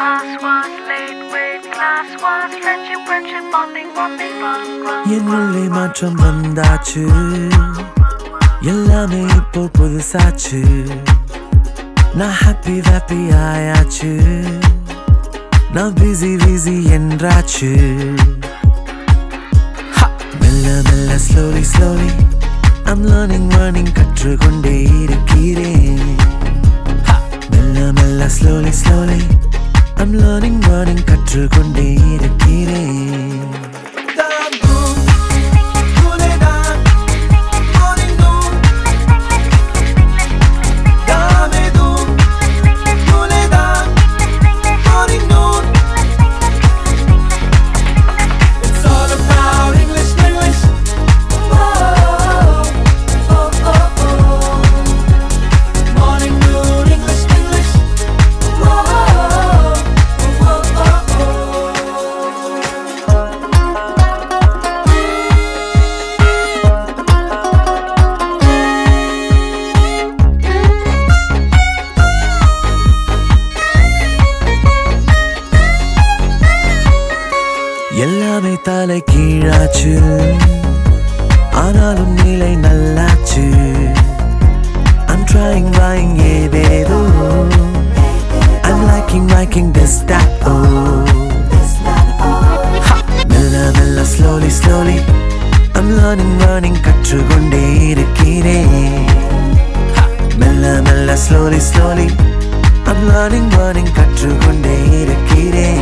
class was late with class was friendship bonding run என்னுள்ளே மாற்றம் வந்தாச்சு எல்லாமே இப்போ புதுசாச்சு நான் happy ஆயாச்சு நான் busy என்றாச்சு மெல்ல slowly I'm learning கற்றுக்கொண்டே இருக்கிறேன் மெல்ல slowly I'm learning கற்றுக்கொண்டே இருக்கிறேன் எல்லாமே தலை கீழாச்சு ஆனாலும் நிலை நல்லாச்சு I'm trying ஏதேதோ I'm liking this that oh மெல்ல slowly I'm learning கற்றுக்கொண்டே இருக்கிறேன் மெல்ல slowly I'm learning கற்றுக்கொண்டே இருக்கிறேன்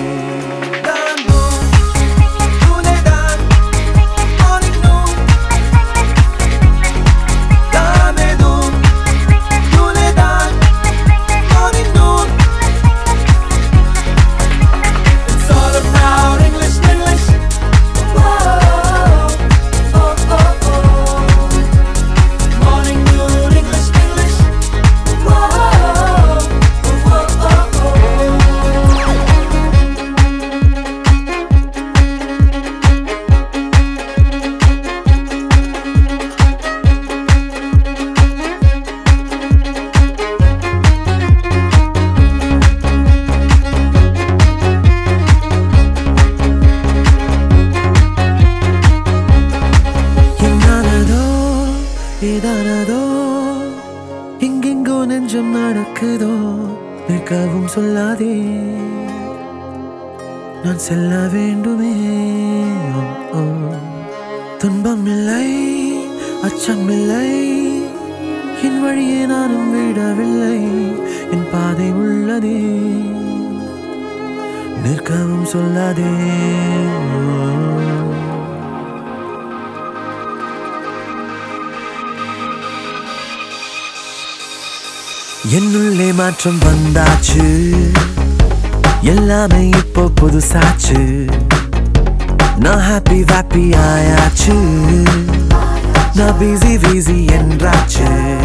ஏதானதோ எங்கெங்கோ நெஞ்சம் நடக்குதோ நிற்கவும் சொல்லாதே நான் செல்ல வேண்டுமே துன்பம் இல்லை அச்சமில்லை என் வழியே நானும் விடவில்லை என் பாதை உள்ளதே நிற்கவும் சொல்லாதே என்னுள்ளே மாற்றம் வந்தாச்சு எல்லாமே இப்போ புதுசாச்சு நான் happy ஆயாச்சு நான் busy என்றாச்சு